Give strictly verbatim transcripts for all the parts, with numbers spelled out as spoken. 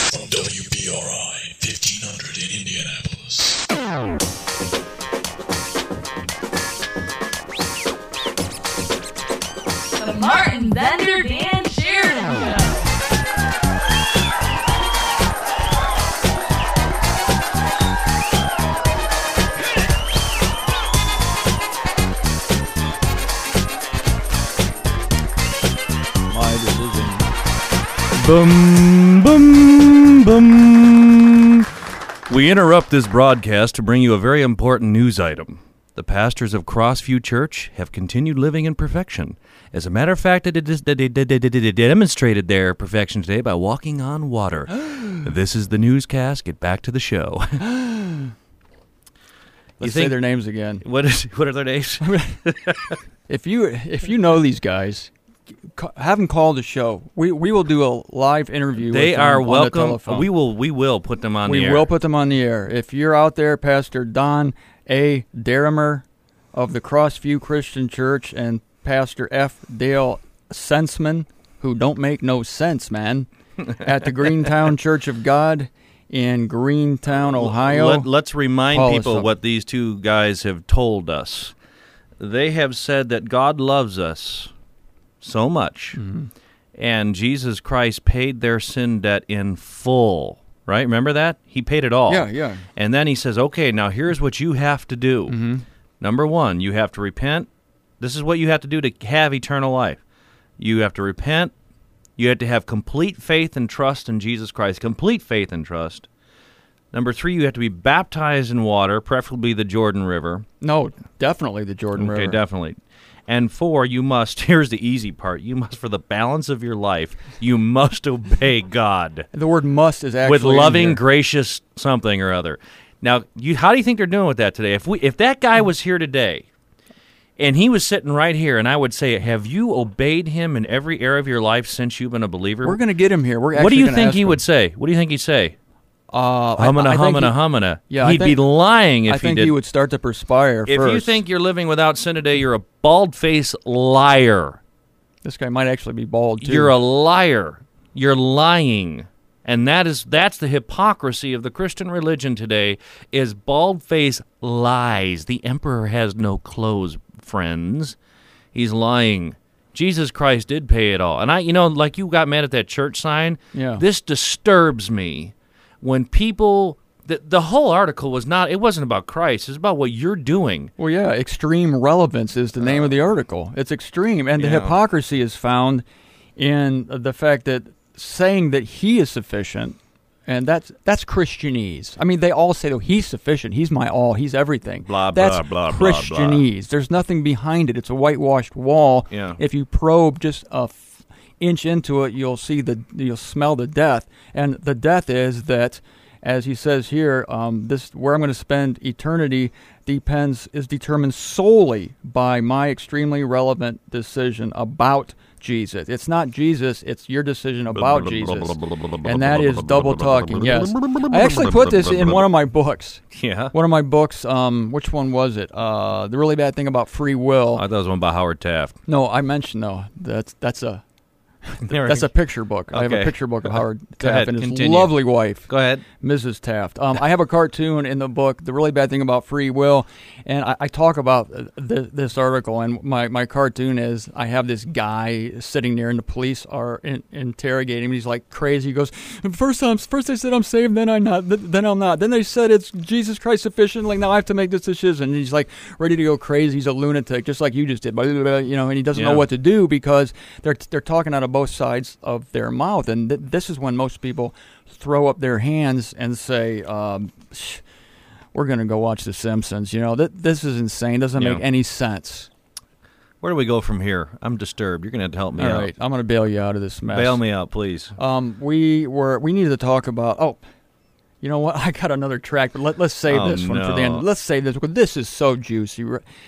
From W B R I fifteen hundred in Indianapolis. The Martin Bender Dan Sheridan Show. Boom, boom, boom. We interrupt this broadcast to bring you a very important news item. The pastors of Crossview Church have continued living in perfection. As a matter of fact, they demonstrated their perfection today by walking on water. This is the newscast. Get back to the show. Let's think, say their names again. What is? What are their names? If you if you know these guys, have them call the show. We we will do a live interview. They with are them on welcome. the telephone. We will we will put them on we the air. We will put them on the air. If you're out there, Pastor Don A. Derrimer of the Crossview Christian Church and Pastor F. Dale Sensman, who don't make no sense, man, at the Greentown Church of God in Greentown, Ohio. Let, let's remind Call people what these two guys have told us. They have said that God loves us so much, mm-hmm. and Jesus Christ paid their sin debt in full, right? Remember that? He paid it all. Yeah, yeah. And then he says, okay, now here's what you have to do. Mm-hmm. Number one, you have to repent. This is what you have to do to have eternal life. You have to repent. You have to have complete faith and trust in Jesus Christ, complete faith and trust. Number three, you have to be baptized in water, preferably the Jordan River. No, definitely the Jordan okay, River. Okay, definitely. And four, you must, here's the easy part, you must, for the balance of your life, you must obey God. The word must is actually with loving, gracious something or other. Now, you, how do you think they're doing with that today? If we, if that guy was here today, and he was sitting right here, and I would say, have you obeyed him in every area of your life since you've been a believer? We're going to get him here. We're actually What do you gonna think ask he him. would say? What do you think he'd say? Uh, humana, I, I humana, he, humana. Yeah, He'd think, be lying if I think he did. he would start to perspire if first. you think you're living without sin today, you're a bald-faced liar. This guy might actually be bald, too. You're a liar. You're lying. And that is that's the hypocrisy of the Christian religion today, is bald-faced lies. The emperor has no clothes, friends. He's lying. Jesus Christ did pay it all. And I, you know, like you got mad at that church sign. Yeah. This disturbs me when people. The, the whole article was not. It wasn't about Christ. It's about what you're doing. Well, yeah. Extreme relevance is the name uh, of the article. It's extreme, and the yeah. hypocrisy is found in the fact that saying that he is sufficient. And that's that's Christianese. I mean, they all say, "Oh, he's sufficient. He's my all. He's everything." Blah that's blah blah Christianese. Blah, blah. There's nothing behind it. It's a whitewashed wall. Yeah. If you probe just a f- inch into it, you'll see the you'll smell the death. And the death is that, as he says here, um, this where I'm going to spend eternity depends is determined solely by my extremely relevant decision about Jesus. It's not Jesus, it's your decision about Jesus. And that is double talking, yes. I actually put this in one of my books. Yeah? One of my books, um, which one was it? Uh, The Really Bad Thing About Free Will. I thought it was one by Howard Taft. No, I mentioned, no, that's that's a... That's a picture book. Okay. I have a picture book of Howard Taft ahead, and his continue. lovely wife. Go ahead. Missus Taft. Um, I have a cartoon in the book, The Really Bad Thing About Free Will, and I, I talk about th- this article, and my, my cartoon is I have this guy sitting there, and the police are in, interrogating him. He's like crazy. He goes, first time, first they said I'm saved, then I'm not, th- then I'm not. Then they said it's Jesus Christ sufficient, like now I have to make this decision. And he's like ready to go crazy. He's a lunatic, just like you just did, you know, and he doesn't yeah. know what to do because they're they're talking out of both sides of Of their mouth, and th- this is when most people throw up their hands and say, um, "We're going to go watch The Simpsons." You know, th- this is insane. Doesn't yeah. make any sense. Where do we go from here? I'm disturbed. You're going to have to help me All out. All right, I'm going to bail you out of this mess. Bail me out, please. Um, we were we needed to talk about. Oh, you know what? I got another track, but let, let's save oh, this one no. for the end. Let's save this because this is so juicy.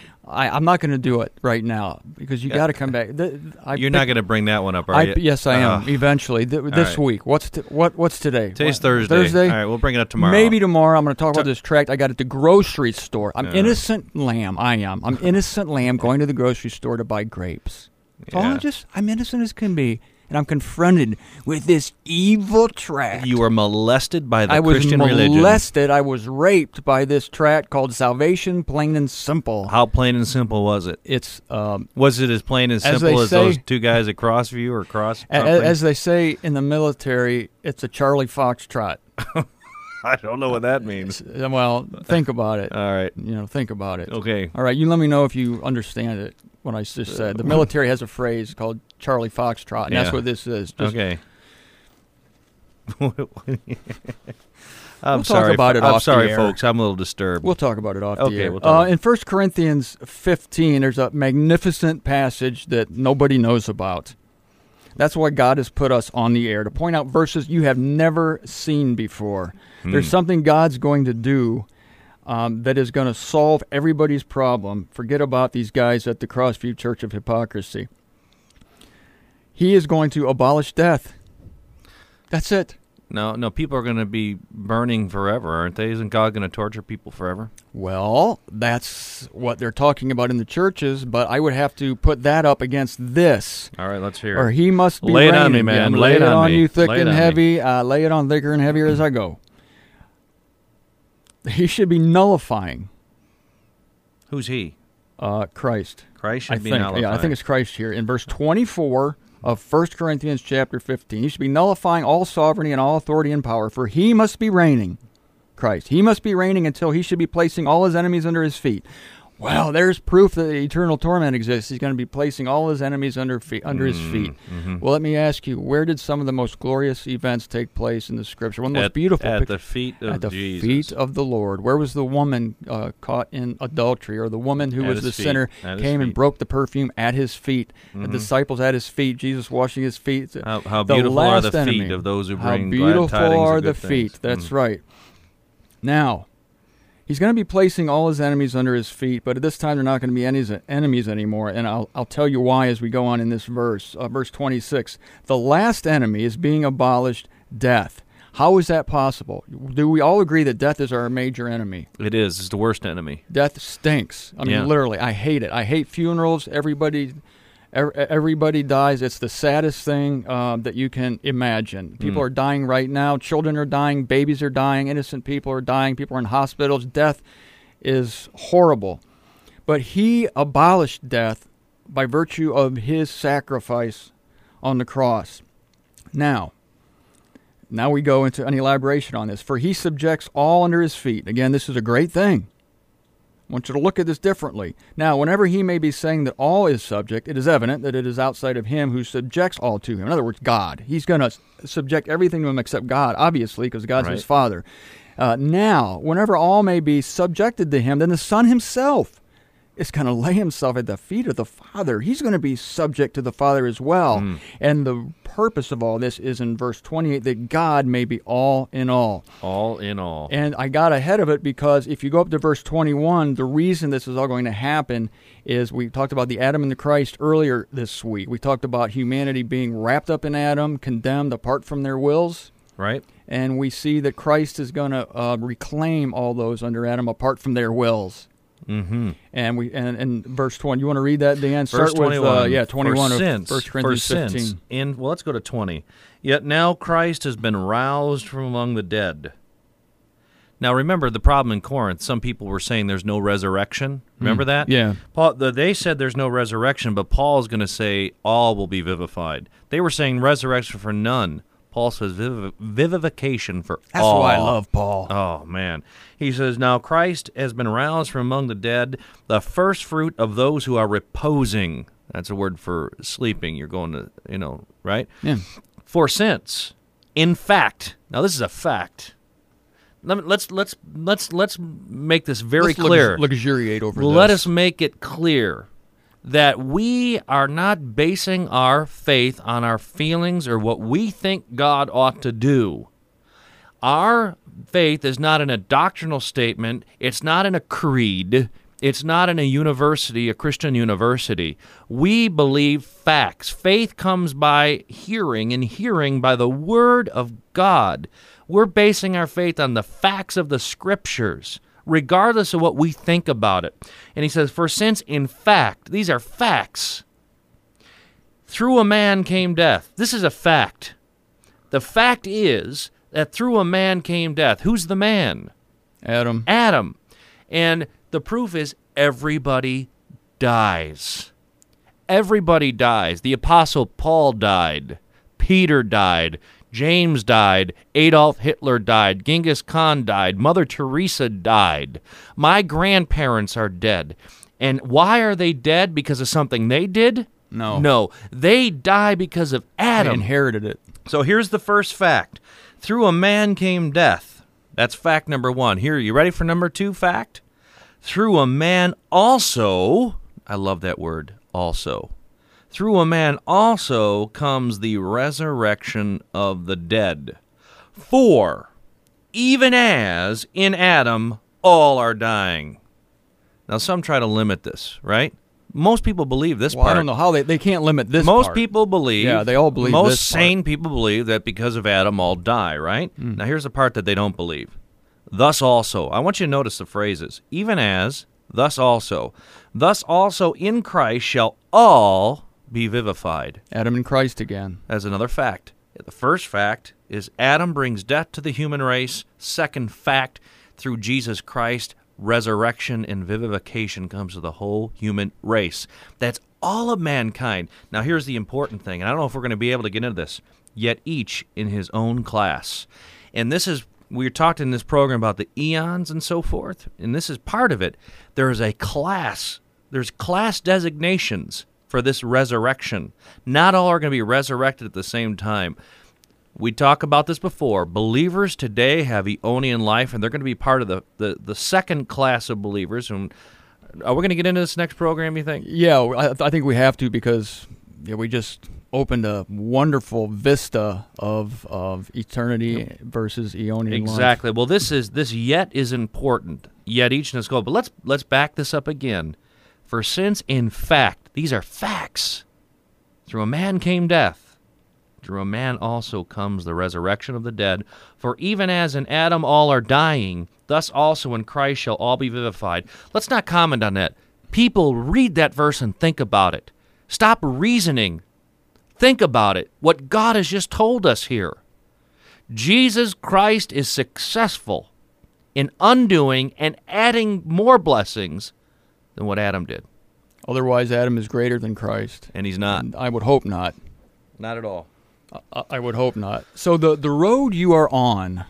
I, I'm not going to do it right now because you got to come back. The, I You're picked, not going to bring that one up, are I, you? Yes, I am. Uh, Eventually, Th- this right. week. What's t- what? What's today? Today's what? Thursday. Thursday. All right, we'll bring it up tomorrow. Maybe tomorrow. I'm going to talk about this tract I got at the grocery store. I'm Yeah. innocent lamb. I am. I'm innocent lamb going to the grocery store to buy grapes. So Yeah. I'm just I'm innocent as can be. and I'm confronted with this evil tract. You were molested by the I was Christian religion. molested. I was raped by this tract called Salvation, Plain and Simple. How plain and simple was it? It's um, Was it as plain and As simple they as, say- those two guys at Crossview or Cross? a- something? as they say in the military, it's a Charlie Fox trot. I don't know what that means. Well, think about it. All right. You know, think about it. Okay. All right, you let me know if you understand it. What I just said. The military has a phrase called Charlie Fox trot, and Yeah. that's what this is. Just, Okay. I'm We'll talk sorry. about fo- it I'm off the sorry, air. folks. I'm a little disturbed. We'll talk about it off Okay, the air. we'll talk uh, about- in First Corinthians fifteen, there's a magnificent passage that nobody knows about. That's why God has put us on the air, to point out verses you have never seen before. Hmm. There's something God's going to do um, that is going to solve everybody's problem. Forget about these guys at the Crossview Church of Hypocrisy. He is going to abolish death. That's it. No, no. People are going to be burning forever, aren't they? Isn't God going to torture people forever? Well, that's what they're talking about in the churches, but I would have to put that up against this. All right, let's hear Or it. he must be Lay it on reigning. me, man. Yeah, Lay it on on me. you thick Lay it and on me. heavy. Uh, lay it on thicker and heavier as I go. He should be nullifying Who's he? uh, Christ. Christ should I be think. nullified. Yeah, I think it's Christ here. In verse twenty-four of First Corinthians chapter fifteen, he should be nullifying all sovereignty and all authority and power, for he must be reigning. Christ. He must be reigning until he should be placing all his enemies under his feet. Well, there's proof that eternal torment exists. He's going to be placing all his enemies under feet, under his feet. Mm-hmm. Well, let me ask you, where did some of the most glorious events take place in the Scripture? One of the most at, beautiful at pic- the feet of at the Jesus. feet of the Lord. Where was the woman uh, caught in adultery, or the woman who At was his the feet. sinner At his came and feet. broke the perfume at his feet? Mhm. The disciples at his feet, Jesus washing his feet. How, how The beautiful are the last feet enemy. of those who How bring beautiful glad tidings are of the good feet. things. That's Mm. right. Now, he's going to be placing all his enemies under his feet, but at this time they're not going to be enemies, enemies anymore, and I'll, I'll tell you why as we go on in this verse. Uh, verse twenty-six, the last enemy is being abolished, death. How is that possible? Do we all agree that death is our major enemy? It is. It's the worst enemy. Death stinks. I mean, Yeah. literally, I hate it. I hate funerals. Everybody, er, everybody dies. It's the saddest thing um, that you can imagine. People Mm. are dying right now. Children are dying. Babies are dying. Innocent people are dying. People are in hospitals. Death is horrible. But he abolished death by virtue of his sacrifice on the cross. Now, now we go into an elaboration on this. For he subjects all under his feet. Again, this is a great thing. I want you to look at this differently. Now, whenever he may be saying that all is subject, it is evident that it is outside of him who subjects all to him. In other words, God. He's going to subject everything to him except God, obviously, because God's Right. his Father. Uh, now, whenever all may be subjected to him, then the Son himself is going to lay himself at the feet of the Father. He's going to be subject to the Father as well. Mm. And the purpose of all this is in verse twenty-eight, that God may be all in all. All in all. And I got ahead of it because if you go up to verse twenty-one, the reason this is all going to happen is we talked about the Adam and the Christ earlier this week. We talked about humanity being wrapped up in Adam, condemned apart from their wills. Right? And we see that Christ is going to uh, reclaim all those under Adam apart from their wills. Mm-hmm. And we and, and verse twenty. You want to read that, Dan? Verse Start with twenty-one. uh, yeah, twenty-one for of since, First Corinthians for since, fifteen. In, well, let's go to twenty. Yet now Christ has been roused from among the dead. Now remember the problem in Corinth. Some people were saying there's no resurrection. Remember that? Hmm. Yeah. Paul, the, they said there's no resurrection, but Paul's going to say all will be vivified. They were saying resurrection for none. Paul says viv- vivification for That's all. why I love Paul. Oh, man. He says, now Christ has been roused from among the dead, the first fruit of those who are reposing. That's a word for sleeping. You're going to, you know, right? Yeah. For since, in fact, now this is a fact. Let me, let's let's let's let's make this very Let's clear. lux- luxuriate over Let this. us make it clear that we are not basing our faith on our feelings or what we think God ought to do. Our faith is not in a doctrinal statement. It's not in a creed. It's not in a university, a Christian university. We believe facts. Faith comes by hearing, and hearing by the Word of God. We're basing our faith on the facts of the Scriptures, regardless of what we think about it. And he says, for since in fact, these are facts, Through a man came death. This is a fact. The fact is that through a man came death. Who's the man? Adam. Adam. And the proof is everybody dies. Everybody dies. The Apostle Paul died. Peter died. James died. Adolf Hitler died. Genghis Khan died. Mother Teresa died. My grandparents are dead. And why are they dead? Because of something they did? No. No. They die because of Adam. They inherited it. So here's the first fact. Through a man came death. That's fact number one. Here, you ready for number two fact? Through a man also, I love that word, also. Through a man also comes the resurrection of the dead. For, even as in Adam all are dying. Now, some try to limit this, right? Most people believe this Well, part. I don't know how they, they can't limit this Most part. people believe. Yeah, they all believe Most this part. sane people believe that because of Adam, all die, right? Mm. Now, here's the part that they don't believe. Thus also. I want you to notice the phrases. Even as, thus also. Thus also in Christ shall all be vivified. Adam and Christ again. That's another fact. The first fact is Adam brings death to the human race. Second fact, through Jesus Christ, resurrection and vivification comes to the whole human race. That's all of mankind. Now, here's the important thing, and I don't know if we're going to be able to get into this, yet each in his own class. And this is, we talked in this program about the eons and so forth, and this is part of it. There is a class, there's class designations for this resurrection. Not all are going to be resurrected at the same time. We talked about this before. Believers today have Eonian life, and they're going to be part of the, the, the second class of believers. And are we going to get into this next program, you think? Yeah, I, I think we have to because yeah, we just opened a wonderful vista of of eternity versus Eonian life. Exactly. Well, this is this yet is important. Yet each in its goal. But let's let's back this up again. For since in fact, these are facts, through a man came death. Through a man also comes the resurrection of the dead. For even as in Adam all are dying, thus also in Christ shall all be vivified. Let's not comment on that. People read that verse and think about it. Stop reasoning. Think about it. What God has just told us here. Jesus Christ is successful in undoing and adding more blessings than what Adam did. Otherwise, Adam is greater than Christ. And he's not. And I would hope not. Not at all. I, I would hope not. So the, the road you are on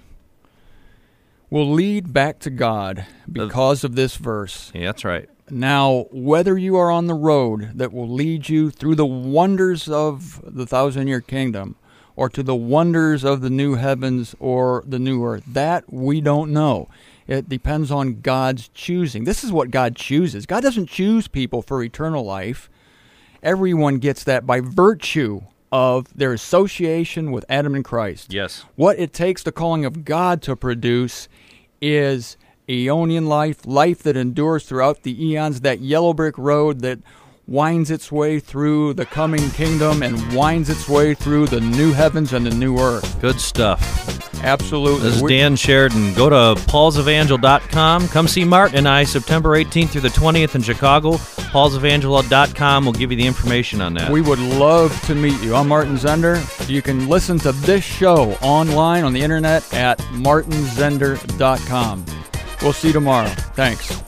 will lead back to God because of this verse. Yeah, that's right. Now, whether you are on the road that will lead you through the wonders of the thousand-year kingdom or to the wonders of the new heavens or the new earth, that we don't know. It depends on God's choosing. This is what God chooses. God doesn't choose people for eternal life. Everyone gets that by virtue of their association with Adam and Christ. Yes. What it takes the calling of God to produce is Eonian life, life that endures throughout the eons, that yellow brick road that winds its way through the coming kingdom and winds its way through the new heavens and the new earth. Good stuff. Absolutely. This is We- Dan Sheridan. Go to pauls evangel dot com. Come see Martin and I September eighteenth through the twentieth in Chicago. pauls evangel dot com will give you the information on that. We would love to meet you. I'm Martin Zender. You can listen to this show online on the internet at martin zender dot com. We'll see you tomorrow. Thanks.